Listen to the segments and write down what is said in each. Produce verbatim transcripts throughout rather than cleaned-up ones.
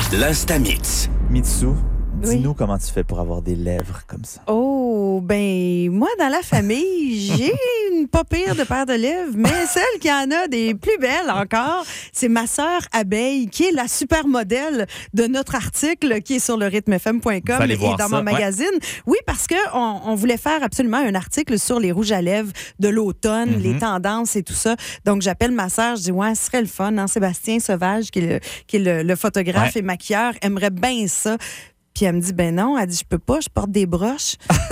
l'Instamix. Mitsu, dis-nous Oui. comment tu fais pour avoir des lèvres comme ça. Oh, ben, moi, dans la famille, j'ai une pas pire de paire de lèvres, mais celle qui en a des plus belles encore, c'est ma sœur Abeille, qui est la supermodèle de notre article qui est sur le rythme f m point com Fallait et voir dans ça, mon magazine. Ouais. Oui, parce qu'on on voulait faire absolument un article sur les rouges à lèvres de l'automne, Mm-hmm. les tendances et tout ça. Donc, j'appelle ma sœur, je dis, ouais, ce serait le fun, hein? Sébastien Sauvage, qui est le, qui est le, le photographe Ouais. et maquilleur, aimerait bien ça. Puis elle me dit, ben non, elle dit, je peux pas, je porte des broches.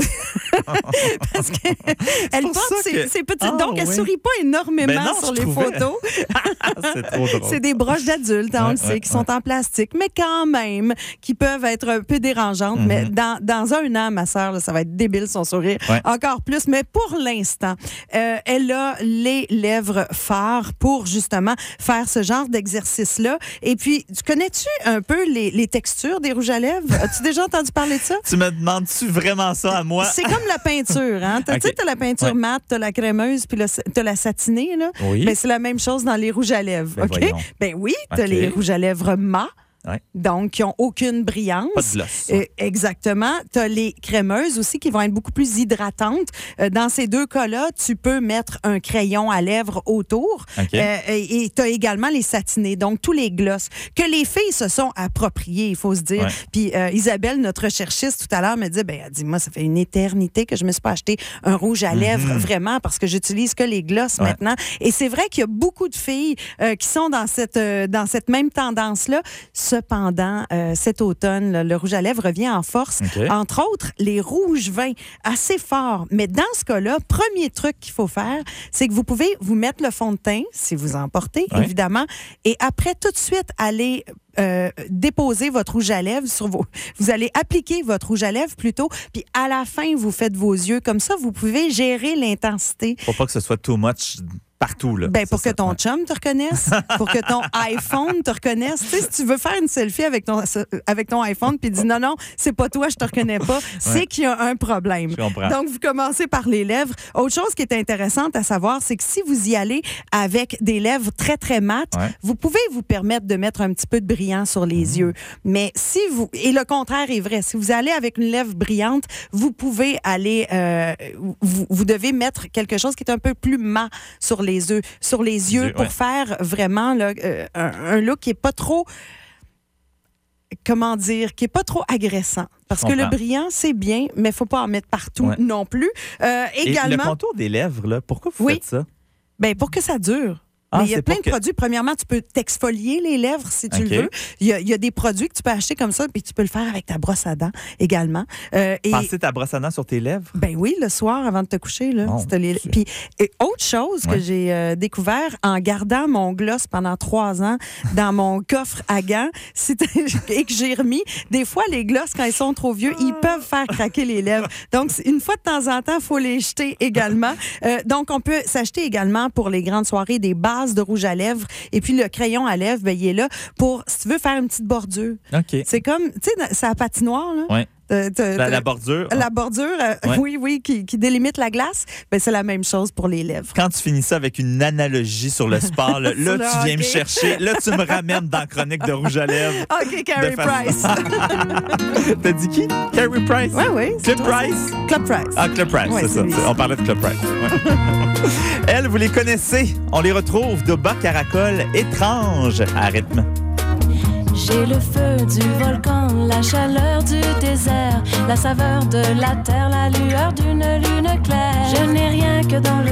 Parce qu'elle pour porte ça ses, que- ses petites. Ah, donc, elle oui. sourit pas énormément Ben non, sur je les trouvais. photos. C'est trop drôle. C'est des broches d'adultes, hein, on Ouais, le sait, ouais, qui sont en plastique, mais quand même, qui peuvent être un peu dérangeantes. Mm-hmm. Mais dans, dans un an, ma sœur, là, ça va être débile son sourire. Ouais. Encore plus. Mais pour l'instant, euh, elle a les lèvres fartes pour justement faire ce genre d'exercice-là. Et puis, tu connais-tu un peu les, les textures des rouges à lèvres? As-tu déjà entendu parler de ça? Tu me demandes-tu vraiment ça à moi? C'est comme la peinture, hein? Tu sais, Ok. t'as la peinture Ouais. mate, t'as la crémeuse, puis le- t'as la satinée, là. Oui. Ben, c'est la même chose dans les rouges à lèvres, Ben, OK? voyons. Ben oui, t'as Ok. les rouges à lèvres mat, Ouais. donc qui n'ont aucune brillance. Pas de gloss. Euh, exactement. Tu as les crémeuses aussi qui vont être beaucoup plus hydratantes. Euh, dans ces deux cas-là, tu peux mettre un crayon à lèvres autour. OK. Euh, et tu as également les satinés, donc tous les glosses que les filles se sont appropriés, il faut se dire. Ouais. Puis euh, Isabelle, notre recherchiste tout à l'heure, me dit, ben, elle dit, moi, ça fait une éternité que je me suis pas acheté un rouge à lèvres, vraiment, parce que j'utilise que les glosses Ouais. maintenant. Et c'est vrai qu'il y a beaucoup de filles euh, qui sont dans cette, euh, dans cette même tendance-là. Cependant, euh, cet automne, là, le rouge à lèvres revient en force. OK. Entre autres, les rouges vins, assez forts. Mais dans ce cas-là, premier truc qu'il faut faire, c'est que vous pouvez vous mettre le fond de teint, si vous en portez, Ouais. évidemment, et après, tout de suite, aller euh, déposer votre rouge à lèvres sur vos... Vous allez appliquer votre rouge à lèvres plutôt, puis à la fin, vous faites vos yeux. Comme ça, vous pouvez gérer l'intensité. Faut pas que ce soit too much partout, là. Ben, pour C'est que ton ça. chum te reconnaisse, pour que ton iPhone te reconnaisse. Tu sais, si tu veux faire une selfie avec ton, avec ton iPhone puis dis non, non, c'est pas toi, je te reconnais pas, c'est qu'il y a un problème. Je comprends. Donc, vous commencez par les lèvres. Autre chose qui est intéressante à savoir, c'est que si vous y allez avec des lèvres très, très mates, Ouais. vous pouvez vous permettre de mettre un petit peu de brillant sur les yeux. Mais si vous... Et le contraire est vrai. Si vous allez avec une lèvre brillante, vous pouvez aller... euh, vous, vous devez mettre quelque chose qui est un peu plus mat sur les yeux, sur les yeux Yeux, pour ouais. faire vraiment là, euh, un, un look qui est pas trop... Comment dire, qui est pas trop agressant. Parce Je que le comprends. brillant, c'est bien, mais il faut pas en mettre partout Ouais. non plus. Euh, Et le également, contour des lèvres, là, pourquoi vous Oui. faites ça? ben, pour que ça dure. Ah, Mais il y a c'est plein pour de que- produits. Premièrement, tu peux t'exfolier les lèvres si tu OK. le veux. Il y, a, il y a des produits que tu peux acheter comme ça, puis tu peux le faire avec ta brosse à dents également. Euh, et Passer ta brosse à dents sur tes lèvres? ben oui, le soir avant de te coucher là. Mon C'était les... Dieu. Puis et autre chose que Ouais. j'ai euh, découvert en gardant mon gloss pendant trois ans dans mon coffre à gants, c'était- et que j'ai remis. Des fois, les gloss quand ils sont trop vieux, ils peuvent faire craquer les lèvres. Donc c'est- une fois de temps en temps, il faut les jeter également. Euh, donc on peut s'acheter également pour les grandes soirées des bases de rouge à lèvres. Et puis le crayon à lèvres, ben, il est là pour si tu veux faire une petite bordure. OK. C'est comme, tu sais, c'est la patinoire là. Ouais. T'as- t'as- La, t'as- la bordure. la bordure, euh, Ouais. oui, oui, qui, qui délimite la glace, ben c'est la même chose pour les lèvres. Quand tu finis ça avec une analogie sur le sport, là, là, Sur le tu viens me hockey. chercher. Là, tu me ramènes dans la chronique de Rouge à lèvres. OK, Carrie De façon- Price. T'as dit qui? Carrie Price? Oui, oui. c'est Club toi, Price? c'est- Club Price. Ah, Club Price, Ouais, c'est c'est ça. lui. On parlait de Club Price. Ouais. Elles, vous les connaissez. On les retrouve de bas caracol étrange à rythme. J'ai le feu du volcan, la chaleur du désert, la saveur de la terre, la lueur d'une lune claire. Je n'ai rien que dans le